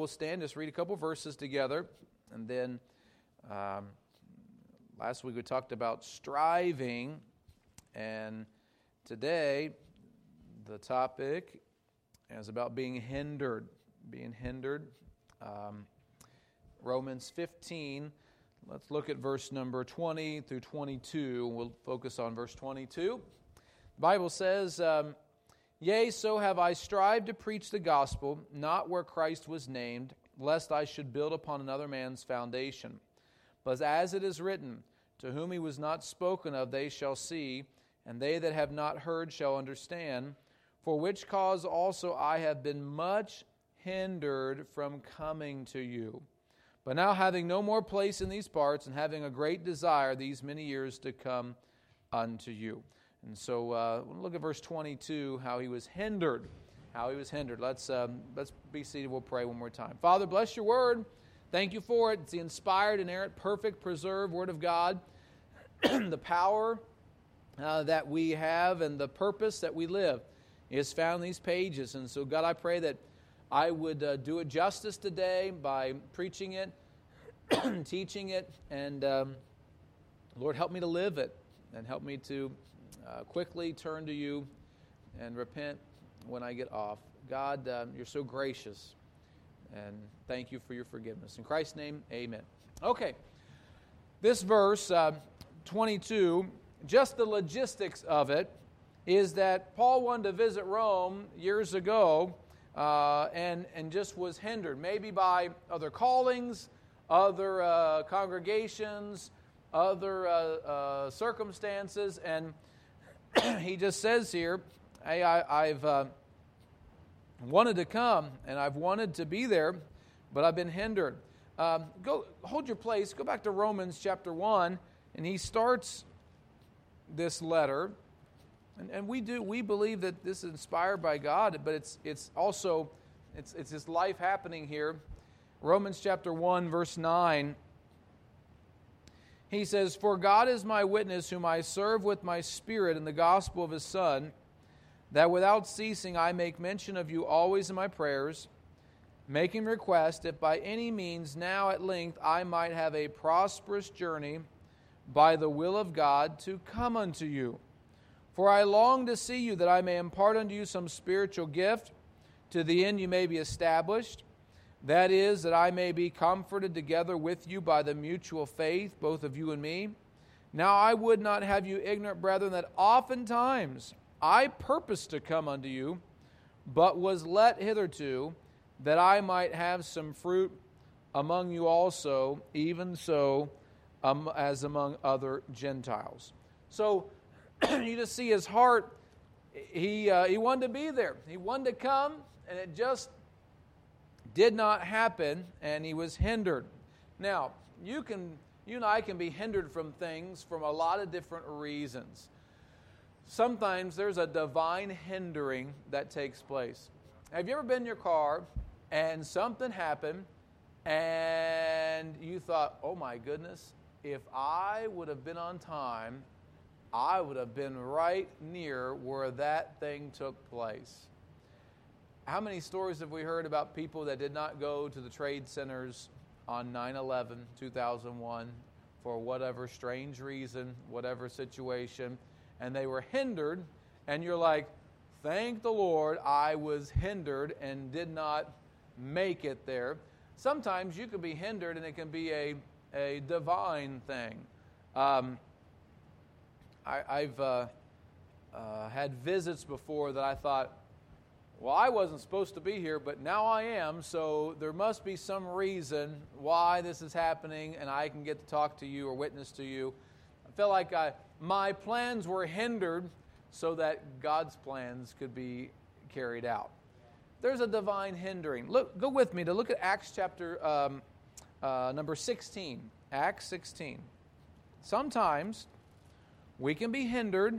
we'll stand, just read a couple verses together. And then last week we talked about striving. And today the topic is about being hindered. Being hindered. Romans 15. Let's look at verse number 20 through 22. We'll focus on verse 22. The Bible says, Yea, so have I strived to preach the gospel, not where Christ was named, lest I should build upon another man's foundation. But as it is written, To whom he was not spoken of, they shall see, and they that have not heard shall understand, for which cause also I have been much hindered from coming to you. But now having no more place in these parts, and having a great desire these many years to come unto you. And so we'll look at verse 22, how he was hindered. How he was hindered. Let's be seated. We'll pray one more time. Father, bless your word. Thank you for it. It's the inspired, inerrant, perfect, preserved word of God. The power that we have and the purpose that we live is found in these pages. And so, God, I pray that I would do it justice today by preaching it, teaching it, and Lord, help me to live it, and help me to quickly turn to you and repent when I get off. God, you're so gracious, and thank you for your forgiveness. In Christ's name, amen. Okay, this verse, 22, just the logistics of it is that Paul wanted to visit Rome years ago, and just was hindered, maybe by other callings, other congregations, other circumstances, and he just says here, hey, I've wanted to come, and I've wanted to be there, but I've been hindered. Go hold your place, go back to Romans chapter 1, and he starts this letter. And we believe that this is inspired by God, but it's also this life happening here. Romans chapter 1, verse 9. He says, For God is my witness, whom I serve with my spirit in the gospel of his Son, that without ceasing I make mention of you always in my prayers, making request, if by any means now at length I might have a prosperous journey by the will of God to come unto you. For I long to see you, that I may impart unto you some spiritual gift, to the end you may be established. That is, that I may be comforted together with you by the mutual faith, both of you and me. Now I would not have you ignorant, brethren, that oftentimes I purposed to come unto you, but was let hitherto, that I might have some fruit among you also, even so as among other Gentiles. So, you just see his heart. He wanted to be there. He wanted to come, and it just did not happen, and he was hindered. Now, you and I can be hindered from things from a lot of different reasons. Sometimes there's a divine hindering that takes place. Have you ever been in your car and something happened, and you thought, oh my goodness, if I would have been on time, I would have been right near where that thing took place. How many stories have we heard about people that did not go to the trade centers on 9/11, 2001, for whatever strange reason, whatever situation, and they were hindered, and you're like, thank the Lord I was hindered and did not make it there. Sometimes you can be hindered, and it can be a divine thing. I've had visits before that I thought, well, I wasn't supposed to be here, but now I am, so there must be some reason why this is happening, and I can get to talk to you or witness to you. I felt like my plans were hindered so that God's plans could be carried out. There's a divine hindering. Go with me to look at Acts chapter number 16. Acts 16. Sometimes we can be hindered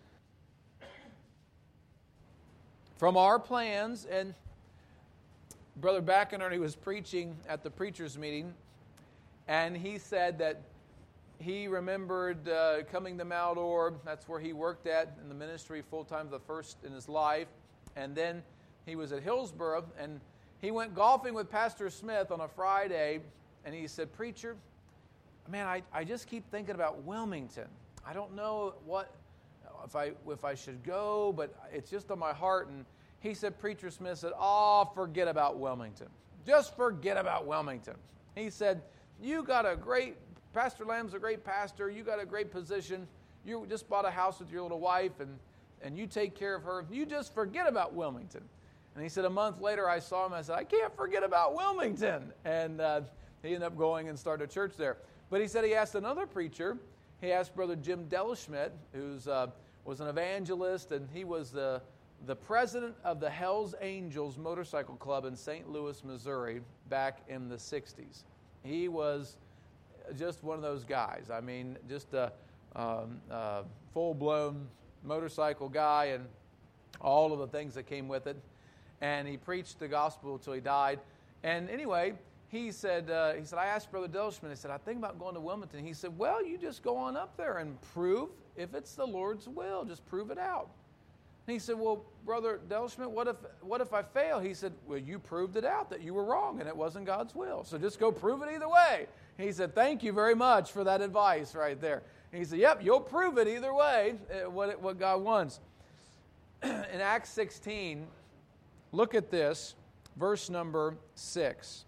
from our plans. And Brother Backener, he was preaching at the preacher's meeting, and he said that he remembered coming to Mount Orb. That's where he worked at in the ministry full-time, the first in his life. And then he was at Hillsborough, and He went golfing with Pastor Smith on a Friday, and he said, "Preacher, man, I just keep thinking about Wilmington. I don't know if I should go, but it's just on my heart." And he said, Preacher Smith said, "Oh, forget about Wilmington. Just forget about Wilmington." He said, Pastor Lamb's a great pastor. You got a great position. You just bought a house with your little wife, and you take care of her. You just forget about Wilmington. And he said, a month later, I saw him. I said, "I can't forget about Wilmington." And he ended up going and started a church there. But he said he asked another preacher. He asked Brother Jim Delschmidt, who was an evangelist, and he was the president of the Hells Angels Motorcycle Club in St. Louis, Missouri, back in the 60s. He was just one of those guys. I mean, just a full-blown motorcycle guy and all of the things that came with it. And he preached the gospel until he died. And anyway, he said, I asked Brother Delschmidt, I said, "I think about going to Wilmington." He said, "Well, you just go on up there and prove, if it's the Lord's will, just prove it out." And he said, "Well, Brother Delschmidt, what if I fail?" He said, "Well, you proved it out that you were wrong and it wasn't God's will. So just go prove it either way." He said, "Thank you very much for that advice right there." And he said, "Yep, you'll prove it either way, what God wants." In Acts 16, look at this, verse number 6.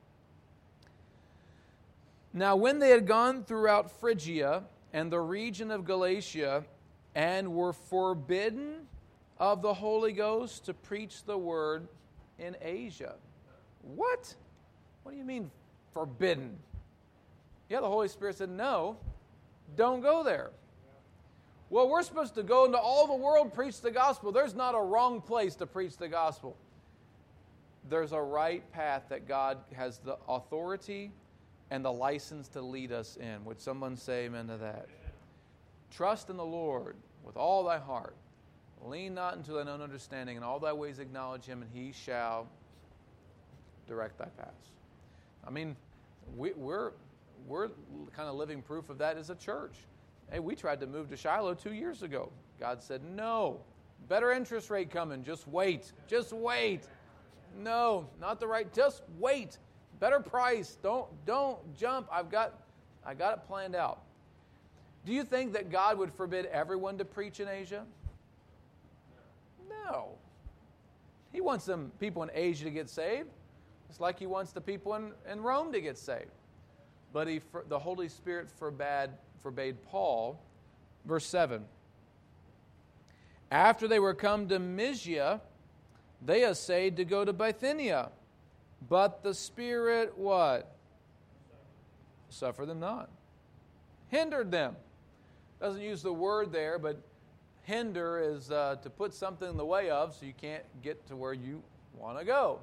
"Now when they had gone throughout Phrygia and the region of Galatia and were forbidden of the Holy Ghost to preach the word in Asia." What? What do you mean forbidden? Yeah, the Holy Spirit said, "No, don't go there." Well, we're supposed to go into all the world, preach the gospel. There's not a wrong place to preach the gospel. There's a right path that God has the authority and the license to lead us in. Would someone say amen to that? Trust in the Lord with all thy heart. Lean not into thine own understanding. In all thy ways acknowledge him, and he shall direct thy paths. I mean, we're kind of living proof of that as a church. Hey, we tried to move to Shiloh 2 years ago. God said, "No. Better interest rate coming. Just wait. Just wait." No, not the right. Just wait. Better price. Don't jump. I got it planned out. Do you think that God would forbid everyone to preach in Asia? No. He wants them people in Asia to get saved. It's like he wants the people in Rome to get saved. But the Holy Spirit forbade Paul. Verse 7. "After they were come to Mysia, they essayed to go to Bithynia. But the Spirit," what? "Suffered them not." Hindered them. Doesn't use the word there, but hinder is to put something in the way of so you can't get to where you want to go.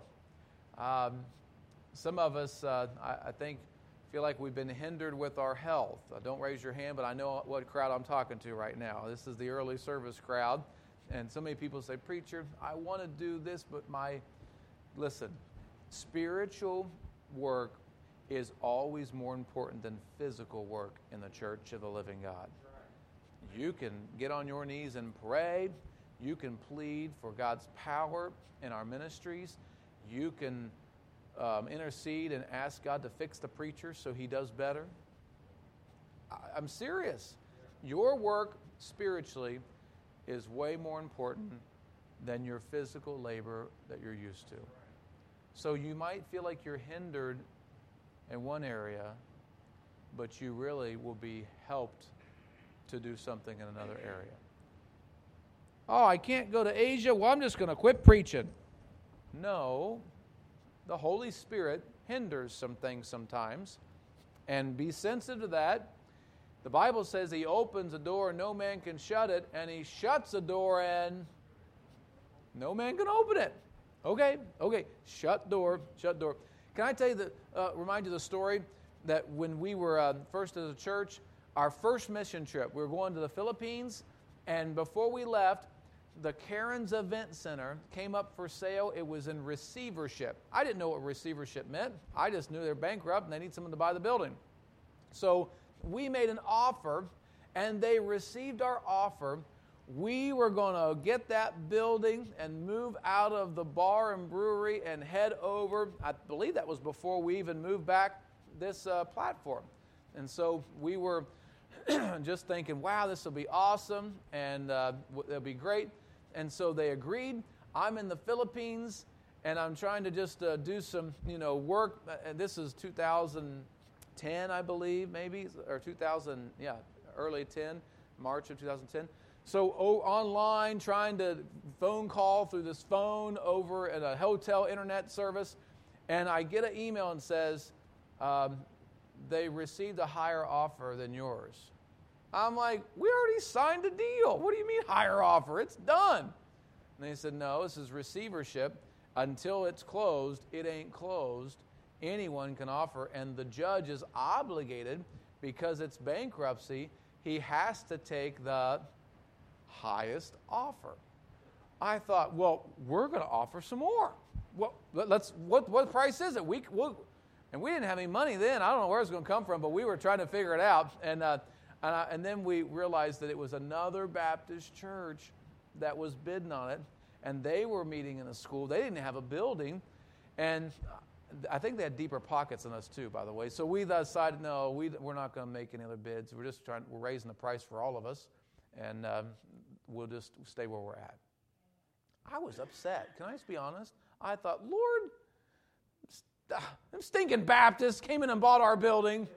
Some of us, I think, feel like we've been hindered with our health. Don't raise your hand, but I know what crowd I'm talking to right now. This is the early service crowd. And so many people say, "Preacher, I want to do this, but listen, spiritual work is always more important than physical work in the church of the living God." You can get on your knees and pray. You can plead for God's power in our ministries. You can intercede and ask God to fix the preacher so he does better. I'm serious. Your work spiritually is way more important than your physical labor that you're used to. So you might feel like you're hindered in one area, but you really will be helped to do something in another area. "Oh, I can't go to Asia. Well, I'm just going to quit preaching." No, the Holy Spirit hinders some things sometimes, and be sensitive to that. The Bible says he opens a door and no man can shut it, and he shuts a door and no man can open it. Okay, shut door. Can I tell you remind you the story that when we were first as a church, our first mission trip, we were going to the Philippines, and before we left, the Cairns Event Center came up for sale. It was in receivership. I didn't know what receivership meant. I just knew they're bankrupt and they need someone to buy the building. So we made an offer, and they received our offer we were going to get that building and move out of the bar and brewery and head over. I believe that was before we even moved back this platform. And so we were just thinking, wow, this will be awesome, and it'll be great. And so they agreed. I'm in the Philippines, and I'm trying to just do some, work. And this is 2010, I believe, maybe, or early 10, March of 2010. So online, trying to phone call through this phone over at a hotel internet service, and I get an email and says, they received a higher offer than yours. I'm like, we already signed a deal. What do you mean higher offer? It's done. And they said, no, this is receivership. Until it's closed, it ain't closed. Anyone can offer, and the judge is obligated, because it's bankruptcy, he has to take the highest offer. I thought, well, we're going to offer some more. What price is it? And we didn't have any money then. I don't know where it's going to come from, but we were trying to figure it out. And then we realized that it was another Baptist church that was bidding on it, and they were meeting in a school. They didn't have a building, and I think they had deeper pockets than us too, by the way. So we decided, no, we're not going to make any other bids. We're raising the price for all of us, and we'll just stay where we're at. I was upset. Can I just be honest? I thought, Lord, them stinking Baptists came in and bought our building.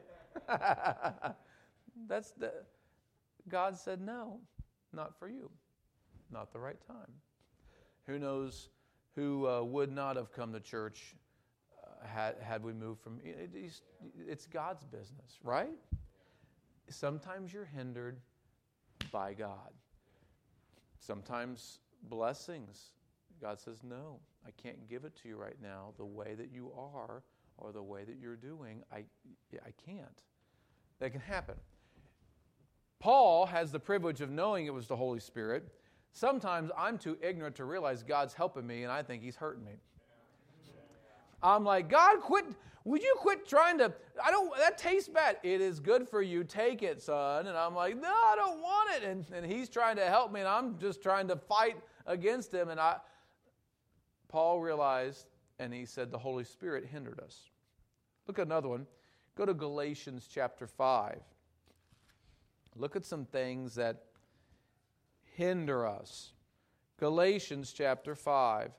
God said, no, not for you. Not the right time. Who knows who would not have come to church had we moved from... It's God's business, right? Sometimes you're hindered by God. Sometimes blessings, God says, no, I can't give it to you right now the way that you are or the way that you're doing. I can't. That can happen. Paul has the privilege of knowing it was the Holy Spirit. Sometimes I'm too ignorant to realize God's helping me, and I think He's hurting me. I'm like, God, would you quit trying to, that tastes bad. It is good for you, take it, son. And I'm like, no, I don't want it. And He's trying to help me, and I'm just trying to fight against Him. And Paul realized, and he said the Holy Spirit hindered us. Look at another one. Go to Galatians chapter 5. Look at some things that hinder us. Galatians chapter 5.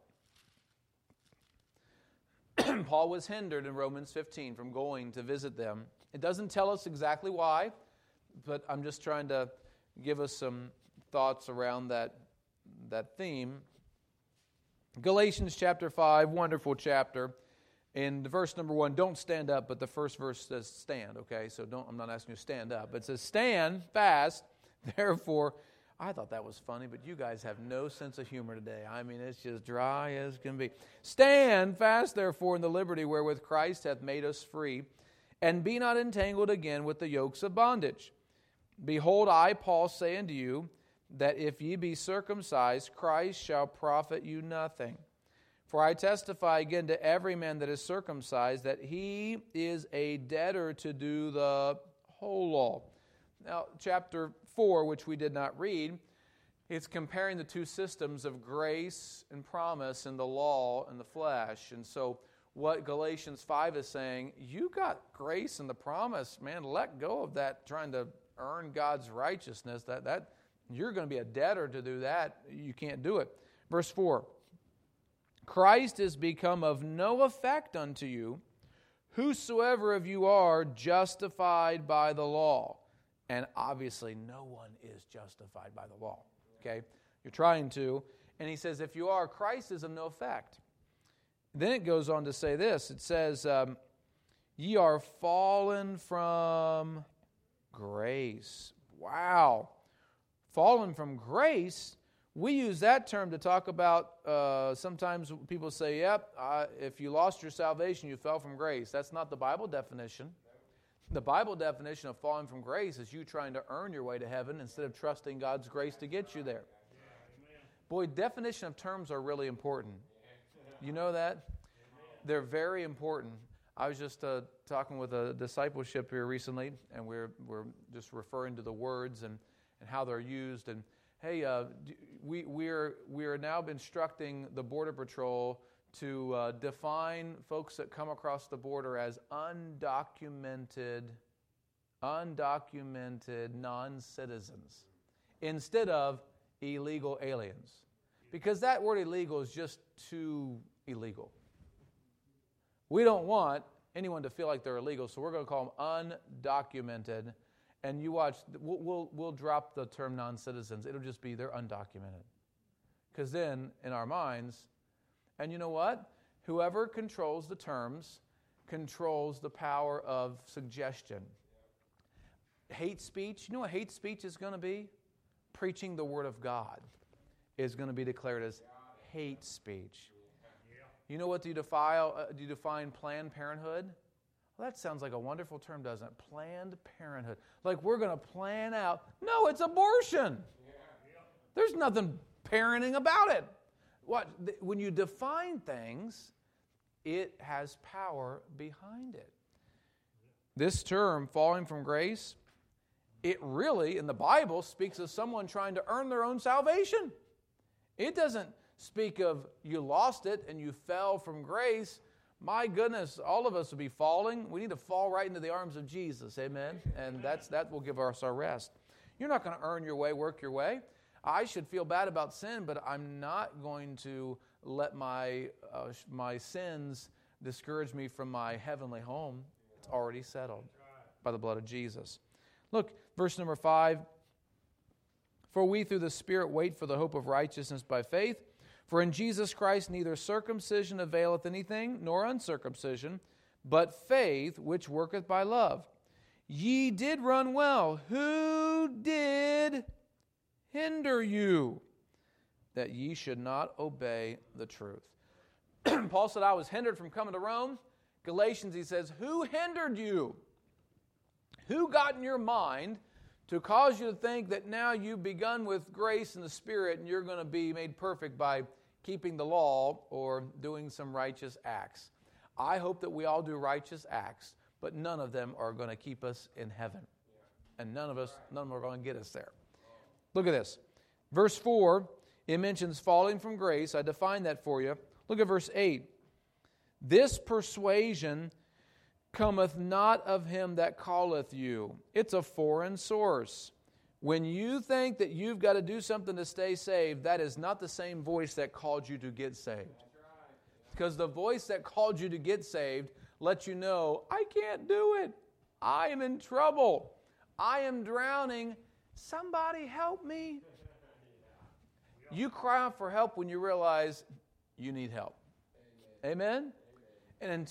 Paul was hindered in Romans 15 from going to visit them. It doesn't tell us exactly why, but I'm just trying to give us some thoughts around that theme. Galatians chapter 5, wonderful chapter. In verse number 1, don't stand up, but the first verse says stand, okay? So I'm not asking you to stand up. It says, stand fast, therefore. I thought that was funny, but you guys have no sense of humor today. I mean, it's just dry as can be. Stand fast, therefore, in the liberty wherewith Christ hath made us free, and be not entangled again with the yokes of bondage. Behold, I, Paul, say unto you, that if ye be circumcised, Christ shall profit you nothing. For I testify again to every man that is circumcised, that he is a debtor to do the whole law. Now, chapter 4, which we did not read, it's comparing the two systems of grace and promise and the law and the flesh. And so what Galatians 5 is saying, you got grace and the promise, man, let go of that trying to earn God's righteousness. That you're going to be a debtor to do that. You can't do it. Verse 4, Christ is become of no effect unto you, whosoever of you are justified by the law. And obviously no one is justified by the law. Okay? You're trying to. And he says, if you are, Christ is of no effect. Then it goes on to say this. It says, ye are fallen from grace. Wow. Fallen from grace? We use that term to talk about, sometimes people say, yep, if you lost your salvation, you fell from grace. That's not the Bible definition. The Bible definition of falling from grace is you trying to earn your way to heaven instead of trusting God's grace to get you there. Boy, definition of terms are really important. You know that? They're very important. I was just talking with a discipleship here recently, and we're just referring to the words and how they're used. And hey, we are now instructing the Border Patrol to define folks that come across the border as undocumented non-citizens instead of illegal aliens. Because that word illegal is just too illegal. We don't want anyone to feel like they're illegal, so we're going to call them undocumented. And you watch, we'll drop the term non-citizens. It'll just be they're undocumented. Because then, in our minds, and you know what? Whoever controls the terms controls the power of suggestion. Hate speech, you know what hate speech is going to be? Preaching the Word of God is going to be declared as hate speech. You know what do you define Planned Parenthood? Well, that sounds like a wonderful term, doesn't it? Planned Parenthood. Like we're going to plan out. No, it's abortion. There's nothing parenting about it. When you define things, it has power behind it. This term, falling from grace, it really, in the Bible, speaks of someone trying to earn their own salvation. It doesn't speak of you lost it and you fell from grace. My goodness, all of us will be falling. We need to fall right into the arms of Jesus, amen? And that will give us our rest. You're not going to earn your way, work your way. I should feel bad about sin, but I'm not going to let my sins discourage me from my heavenly home. It's already settled by the blood of Jesus. Look, verse number 5. For we through the Spirit wait for the hope of righteousness by faith. For in Jesus Christ neither circumcision availeth anything, nor uncircumcision, but faith which worketh by love. Ye did run well. Who did hinder you that ye should not obey the truth? Paul said, I was hindered from coming to Rome. Galatians, he says, who hindered you? Who got in your mind to cause you to think that now you've begun with grace and the Spirit and you're going to be made perfect by keeping the law or doing some righteous acts? I hope that we all do righteous acts, but none of them are going to keep us in heaven. And none of them are going to get us there. Look at this. Verse 4, it mentions falling from grace. I defined that for you. Look at verse 8. This persuasion cometh not of him that calleth you. It's a foreign source. When you think that you've got to do something to stay saved, that is not the same voice that called you to get saved. Because the voice that called you to get saved lets you know, I can't do it. I am in trouble. I am drowning. Somebody help me. You cry out for help when you realize you need help. Amen? And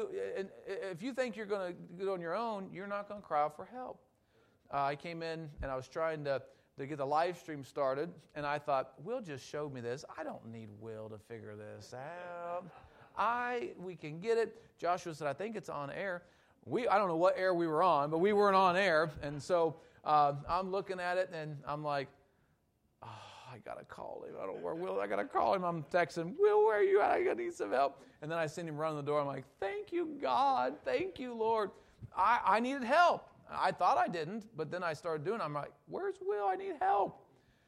if you think you're going to do it on your own, you're not going to cry out for help. I came in and I was trying to get the live stream started, and I thought, Will just showed me this. I don't need Will to figure this out. We can get it. Joshua said, I think it's on air. I don't know what air we were on, but we weren't on air. And so I'm looking at it, and I'm like, I got to call him. I don't know where Will. I got to call him. I'm texting, Will, where are you at? I need some help. And then I seen him run the door. I'm like, thank you, God. Thank you, Lord. I needed help. I thought I didn't, but then I started doing it. I'm like, where's Will? I need help.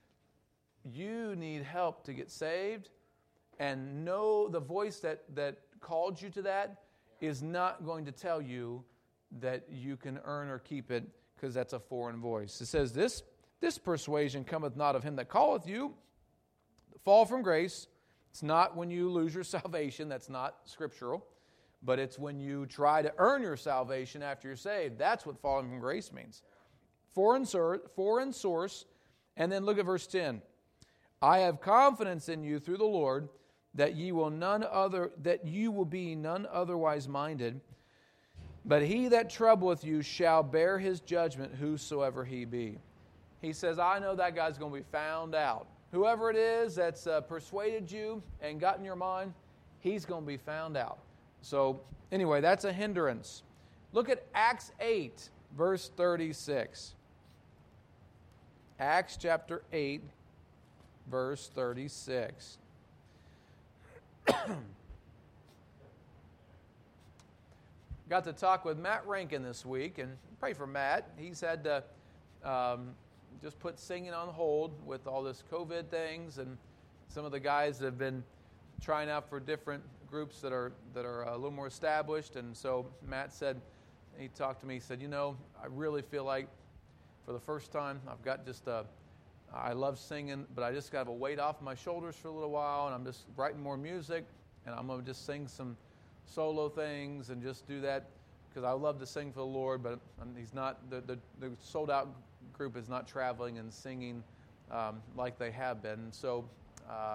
You need help to get saved, and know the voice that called you to that is not going to tell you that you can earn or keep it, because that's a foreign voice. It says, this persuasion cometh not of him that calleth you. Fall from grace. It's not when you lose your salvation. That's not scriptural. But it's when you try to earn your salvation after you're saved. That's what falling from grace means. Foreign source. And then look at verse 10. I have confidence in you through the Lord that you will be none otherwise minded. But he that troubleth you shall bear his judgment, whosoever he be. He says, I know that guy's going to be found out. Whoever it is that's persuaded you and got in your mind, he's going to be found out. So, anyway, that's a hindrance. Look at Acts 8, verse 36. Acts chapter 8, verse 36. Got to talk with Matt Rankin this week, and pray for Matt. He's had to just put singing on hold with all this COVID things, and some of the guys have been trying out for different groups that are a little more established. And so Matt said, he talked to me, he said, I really feel like for the first time I've got just I love singing, but I just got a weight off my shoulders for a little while, and I'm just writing more music, and I'm going to just sing some solo things and just do that because I love to sing for the Lord, but he's not, the sold out group is not traveling and singing like they have been. So, I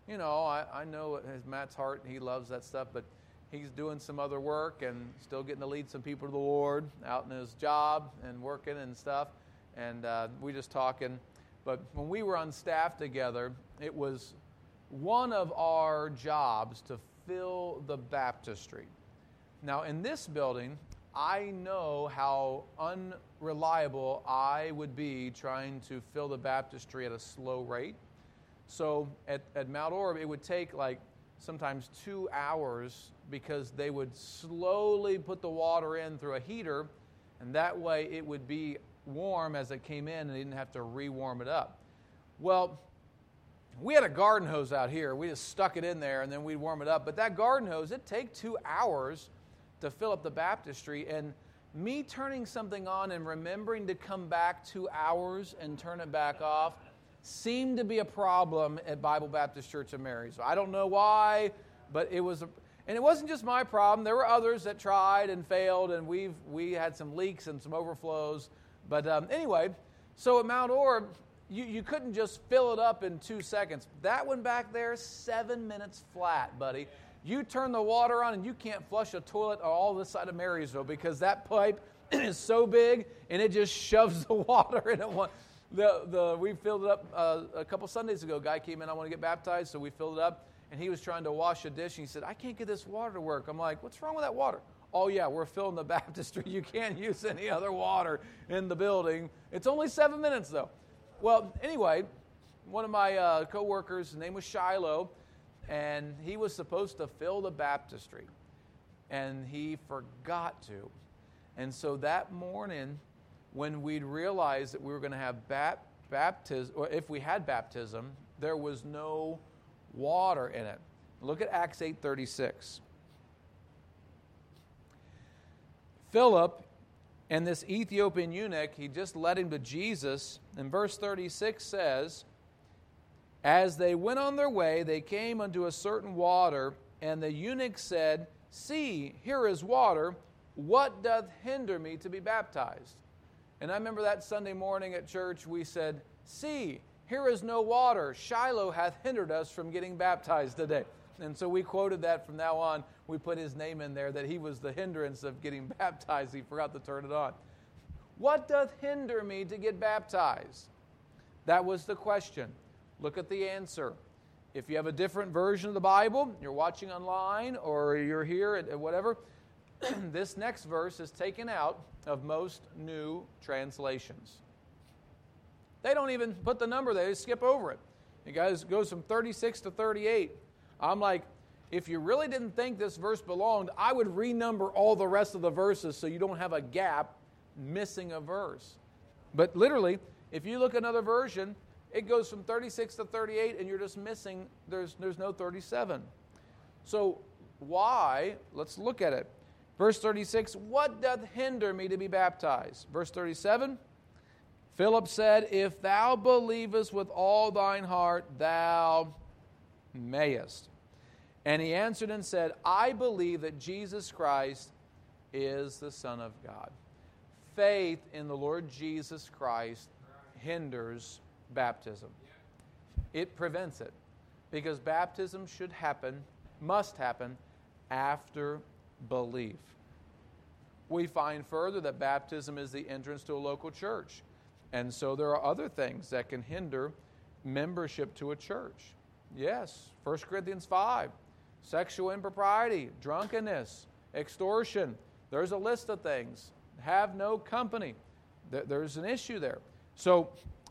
know Matt's heart, he loves that stuff, but he's doing some other work and still getting to lead some people to the Lord out in his job and working and stuff. And we just talking. But when we were on staff together, it was one of our jobs to fill the baptistry. Now, in this building, I know how unreliable I would be trying to fill the baptistry at a slow rate. So at Mount Orb, it would take like sometimes 2 hours because they would slowly put the water in through a heater, and that way it would be warm as it came in and they didn't have to re-warm it up. Well, we had a garden hose out here. We just stuck it in there and then we'd warm it up. But that garden hose, it'd take 2 hours to fill up the baptistry, and me turning something on and remembering to come back 2 hours and turn it back off seemed to be a problem at Bible Baptist Church of Marysville. So I don't know why, but it was and it wasn't just my problem. There were others that tried and failed, and we had some leaks and some overflows. But anyway, so at Mount Orb, you couldn't just fill it up in 2 seconds. That one back there, 7 minutes flat, buddy. You turn the water on and you can't flush a toilet all this side of Marysville because that pipe is so big and it just shoves the water in it. We filled it up a couple Sundays ago. A guy came in, I want to get baptized, so we filled it up. And he was trying to wash a dish, and he said, I can't get this water to work. I'm like, what's wrong with that water? Oh, yeah, we're filling the baptistry. You can't use any other water in the building. It's only 7 minutes, though. Well, anyway, one of my co-workers, his name was Shiloh, and he was supposed to fill the baptistry, and he forgot to. And so that morning, when we'd realized that we were going to have baptism, or if we had baptism, there was no water in it. Look at Acts 8:36. Philip and this Ethiopian eunuch, he just led him to Jesus. And verse 36 says, as they went on their way, they came unto a certain water, and the eunuch said, see, here is water. What doth hinder me to be baptized? And I remember that Sunday morning at church, we said, see, here is no water. Shiloh hath hindered us from getting baptized today. And so we quoted that from now on. We put his name in there, that he was the hindrance of getting baptized. He forgot to turn it on. What doth hinder me to get baptized? That was the question. Look at the answer. If you have a different version of the Bible, you're watching online or you're here at whatever, this next verse is taken out of most new translations. They don't even put the number there. They skip over it. It goes from 36 to 38. I'm like, if you really didn't think this verse belonged, I would renumber all the rest of the verses so you don't have a gap missing a verse. But literally, if you look at another version, it goes from 36 to 38, and you're just missing, there's no 37. So why? Let's look at it. Verse 36, what doth hinder me to be baptized? Verse 37, Philip said, if thou believest with all thine heart, thou mayest. And he answered and said, I believe that Jesus Christ is the Son of God. Faith in the Lord Jesus Christ hinders baptism. It prevents it. Because baptism must happen after belief. We find further that baptism is the entrance to a local church. And so there are other things that can hinder membership to a church. Yes, 1 Corinthians 5, sexual impropriety, drunkenness, extortion. There's a list of things. Have no company. There's an issue there. So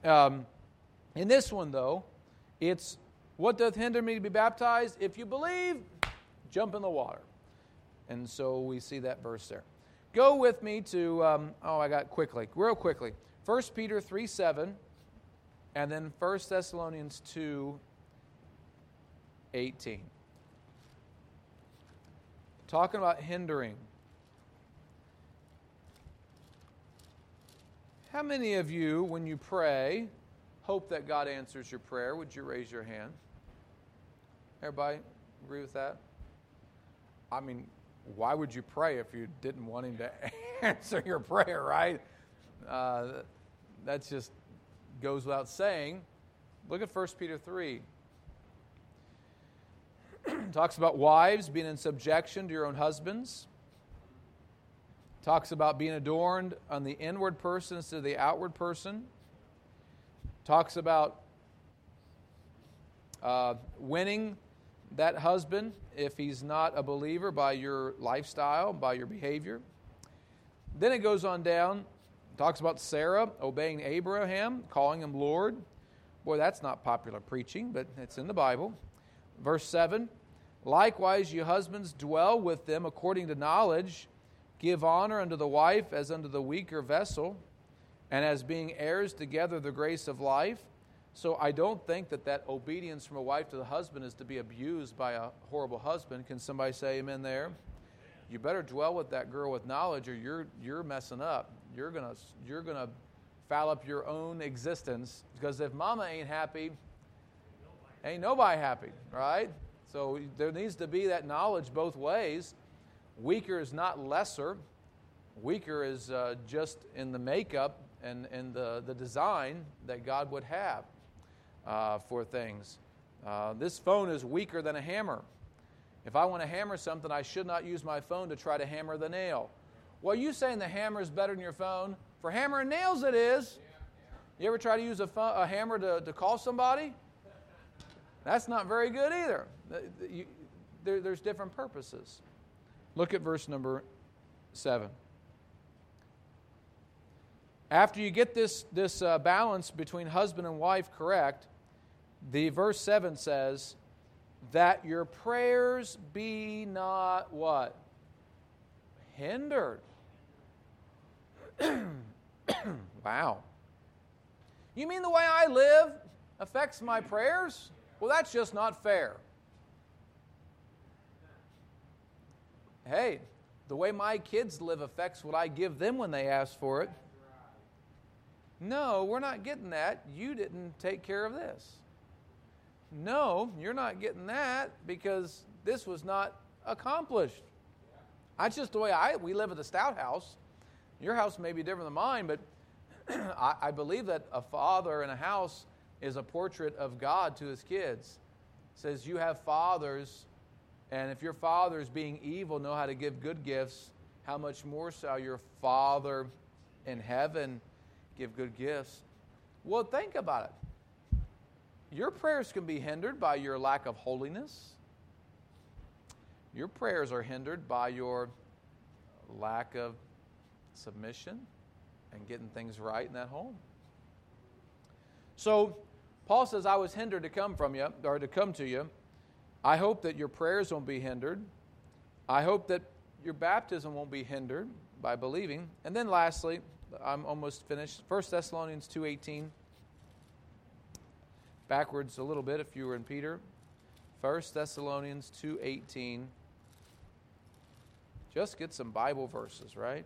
in this one, though, it's what doth hinder me to be baptized? If you believe, jump in the water. And so we see that verse there. Go with me to, real quickly. 1 Peter 3:7 And then 1 Thessalonians 2:18. Talking about hindering. How many of you, when you pray, hope that God answers your prayer? Would you raise your hand? Everybody agree with that? I mean, why would you pray if you didn't want Him to answer your prayer, right? That just goes without saying. Look at 1 Peter 3. Talks about wives being in subjection to your own husbands. Talks about being adorned on the inward person instead of the outward person. Talks about winning that husband if he's not a believer by your lifestyle, by your behavior. Then it goes on down, talks about Sarah obeying Abraham, calling him Lord. Boy, that's not popular preaching, but it's in the Bible. Verse 7, likewise, you husbands, dwell with them according to knowledge, give honor unto the wife as unto the weaker vessel, and as being heirs together of the grace of life. So I don't think that obedience from a wife to the husband is to be abused by a horrible husband. Can somebody say amen there? You better dwell with that girl with knowledge, or you're messing up. You're gonna foul up your own existence, because if mama ain't happy, ain't nobody happy, right? So there needs to be that knowledge both ways. Weaker is not lesser. Weaker is just in the makeup and the design that God would have for things. This phone is weaker than a hammer. If I want to hammer something, I should not use my phone to try to hammer the nail. Well, you saying the hammer is better than your phone? For hammering nails, it is. You ever try to use a hammer to call somebody? That's not very good either. There's different purposes. Look at verse number 7. After you get this balance between husband and wife correct, the verse 7 says, that your prayers be not what? Hindered. Wow. You mean the way I live affects my prayers? Well, that's just not fair. Hey, the way my kids live affects what I give them when they ask for it. No, we're not getting that. You didn't take care of this. No, you're not getting that because this was not accomplished. That's just the way we live at the Stout house. Your house may be different than mine, but I believe that a father in a house is a portrait of God to his kids. It says you have fathers, and if your fathers being evil know how to give good gifts, how much more shall your Father in heaven give good gifts? Well, think about it. Your prayers can be hindered by your lack of holiness. Your prayers are hindered by your lack of submission and getting things right in that home. So, Paul says, I was hindered to come to you. I hope that your prayers won't be hindered. I hope that your baptism won't be hindered by believing. And then lastly, I'm almost finished. 1 Thessalonians 2:18. Backwards a little bit if you were in Peter. 1 Thessalonians 2:18. Just get some Bible verses, right?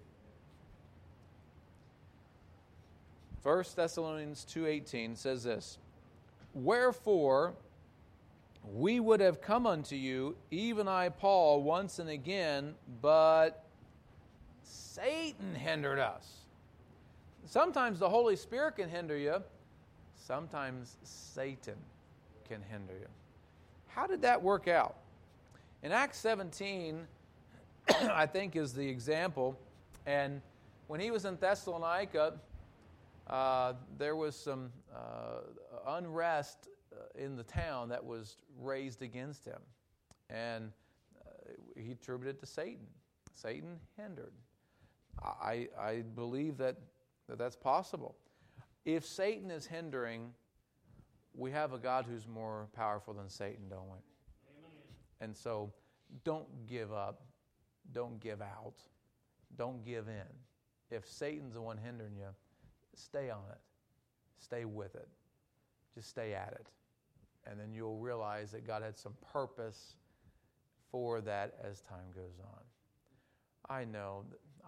1 Thessalonians 2:18 says this, wherefore we would have come unto you, even I, Paul, once and again, but Satan hindered us. Sometimes the Holy Spirit can hinder you. Sometimes Satan can hinder you. How did that work out? In Acts 17, I think is the example. And when he was in Thessalonica, there was some unrest in the town that was raised against him. And he attributed it to Satan. Satan hindered. I believe that's possible. If Satan is hindering, we have a God who's more powerful than Satan, don't we? Amen. And so don't give up. Don't give out. Don't give in. If Satan's the one hindering you, stay on it. stay with it. Just stay at it. And then you'll realize that God had some purpose for that as time goes on. I know,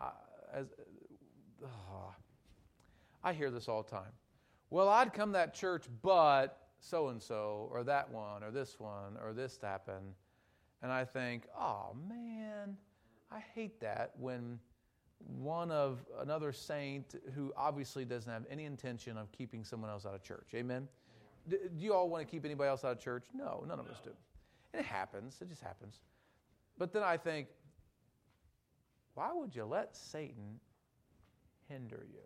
I hear this all the time. Well, I'd come to that church, but so-and-so, or that one, or this happened. And I think, oh, man, I hate that when one of another saint who obviously doesn't have any intention of keeping someone else out of church. Amen? Do you all want to keep anybody else out of church? No, none of us do. And it happens. It just happens. But then I think, why would you let Satan hinder you?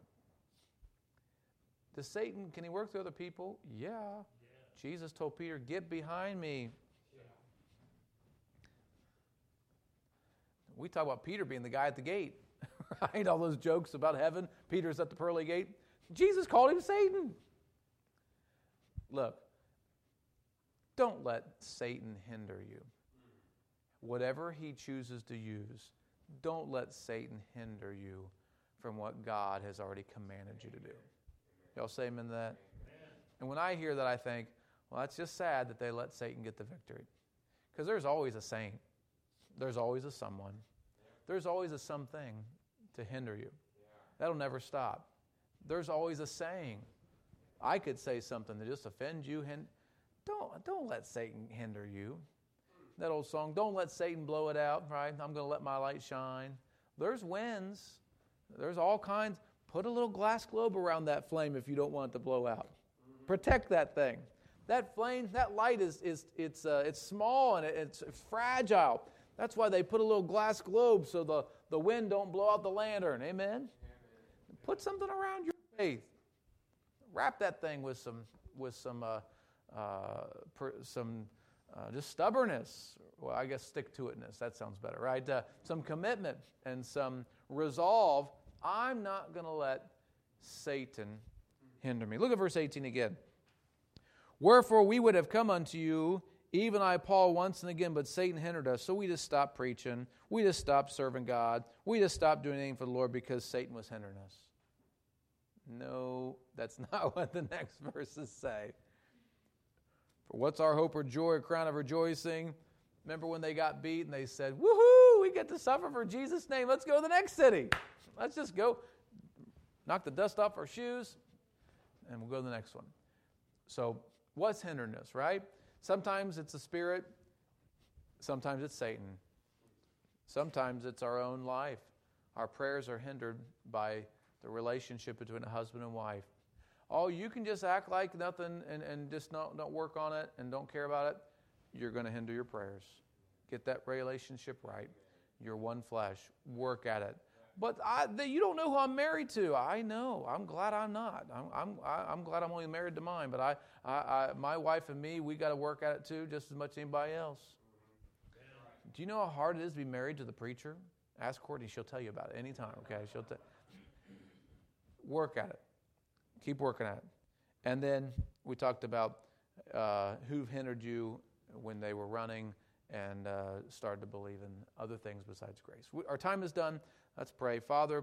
Does Satan, can he work through other people? Yeah. Jesus told Peter, get behind me. Yeah. We talk about Peter being the guy at the gate, right? All those jokes about heaven. Peter's at the pearly gate. Jesus called him Satan. Look, don't let Satan hinder you. Whatever he chooses to use, don't let Satan hinder you from what God has already commanded you to do. Y'all say amen to that? Amen. And when I hear that, I think, well, that's just sad that they let Satan get the victory. Because there's always a saint. There's always a someone. There's always a something to hinder you. That'll never stop. There's always a saying. I could say something to just offend you. Don't let Satan hinder you. That old song, don't let Satan blow it out, right? I'm going to let my light shine. There's winds. There's all kinds. Put a little glass globe around that flame if you don't want it to blow out. Protect that thing. That flame, that light it's small and it's fragile. That's why they put a little glass globe so the wind don't blow out the lantern. Amen? Amen. Put something around your faith. Wrap that thing with some just stubbornness. Well, I guess stick-to-itness. That sounds better, right? Some commitment and some resolve. I'm not going to let Satan hinder me. Look at verse 18 again. Wherefore we would have come unto you, even I, Paul, once and again, but Satan hindered us. So we just stopped preaching. We just stopped serving God. We just stopped doing anything for the Lord because Satan was hindering us. No, that's not what the next verses say. For what's our hope or joy, a crown of rejoicing? Remember when they got beat and they said, woohoo, we get to suffer for Jesus' name. Let's go to the next city. Let's just go knock the dust off our shoes and we'll go to the next one. So what's hindering us, right? Sometimes it's the Spirit. Sometimes it's Satan. Sometimes it's our own life. Our prayers are hindered by the relationship between a husband and wife. Oh, you can just act like nothing and just don't work on it and don't care about it. You're going to hinder your prayers. Get that relationship right. You're one flesh. Work at it. But you don't know who I'm married to. I know. I'm glad I'm not. I'm glad I'm only married to mine. But my wife and me, we got to work at it too, just as much as anybody else. Do you know how hard it is to be married to the preacher? Ask Courtney. She'll tell you about it anytime. Okay, work at it. Keep working at it. And then we talked about who hindered you when they were running and started to believe in other things besides grace. Our time is done. Let's pray. Father,